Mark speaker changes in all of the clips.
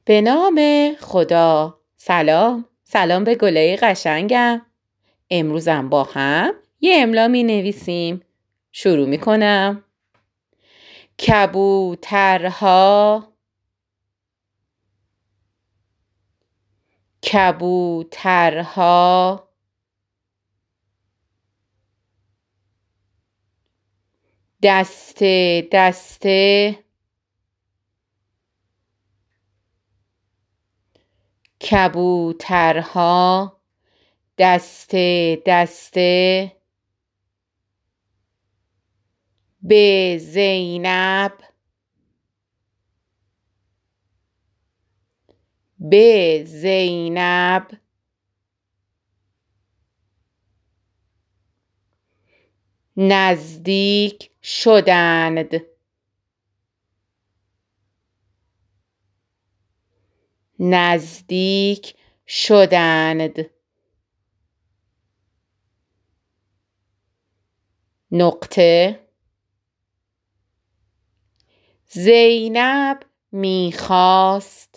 Speaker 1: به نام خدا. سلام به گلای قشنگم. امروزم با هم یه املا می نویسیم. شروع می کنم. کبوترها، کبوترها، دسته دسته، کبوترها، دسته دسته، به زینب، به زینب، نزدیک شدند، نزدیک شدند، نقطه. زینب میخواست،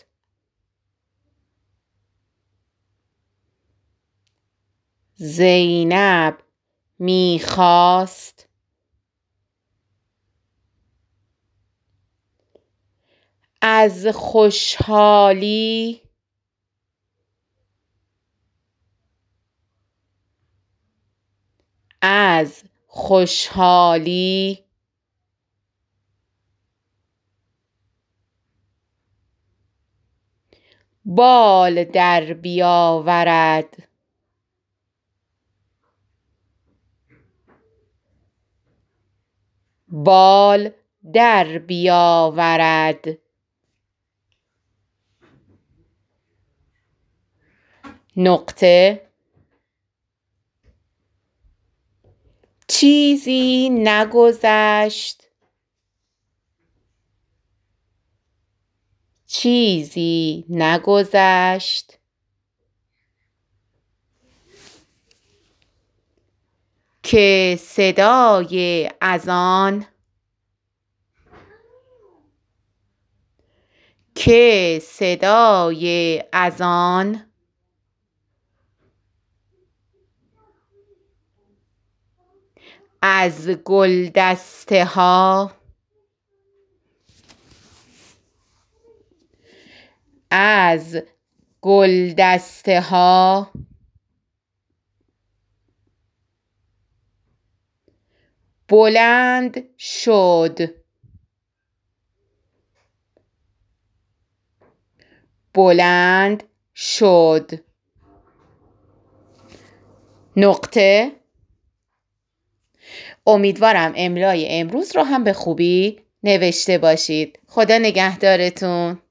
Speaker 1: زینب میخواست، از خوشحالی، از خوشحالی، بال در بیاورد، بال در بیاورد، نقطه. چیزی نگذشت، چیزی نگذشت، که صدای اذان، که صدای اذان، از گلدسته ها، از گلدسته ها، بلند شد، بلند شد، نقطه. امیدوارم املای امروز رو هم به خوبی نوشته باشید. خدا نگهدارتون.